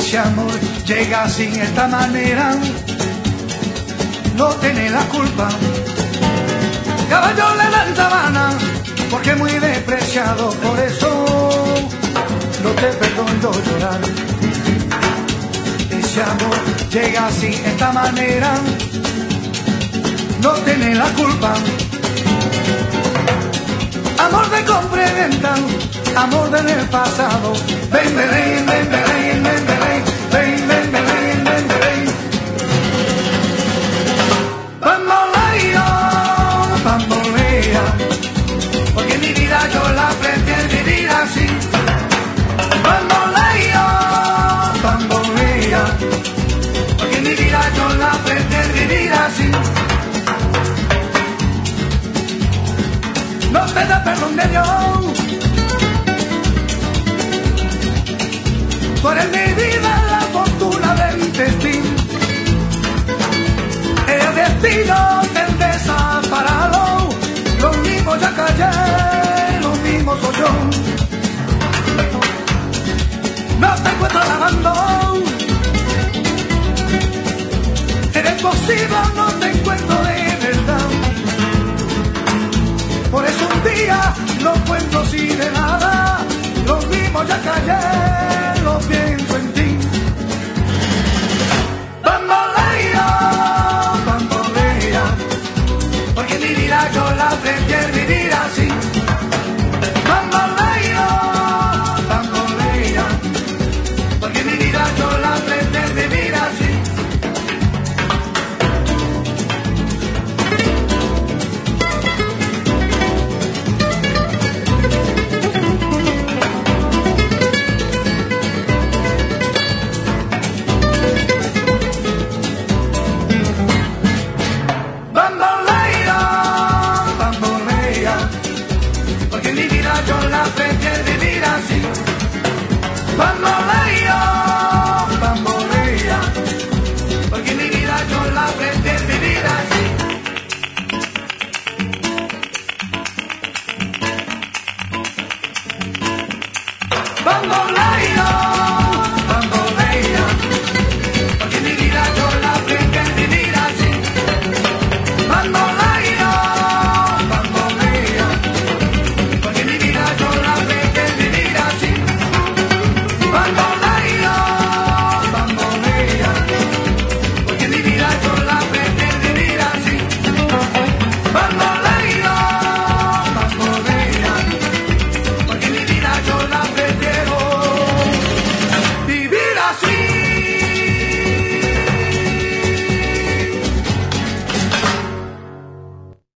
Ese amor llega así, esta manera, no tiene la culpa. Caballo le dan sabana, porque es muy despreciado, por eso no te perdono llorar. Ese amor llega así, esta manera, no tiene la culpa. Amor de compra y venta, amor del pasado. Ven, ven, ven, ven, ven, ven, ven, ven, ven, ven, ven, ven, ven. Bamboleo, bambolea, porque mi vida yo la prefiero vivir así. Bamboleo, bambolea, porque mi vida yo la prefiero vivir así. No te da perdón de Dios, tú eres mi vida, la fortuna del destino. El destino te desaparado, lo mismo ya callé, lo mismo soy yo. No te encuentro lavando, eres posible, no te encuentro de verdad. Por eso un día no cuento así de nada, lo mismo ya callé.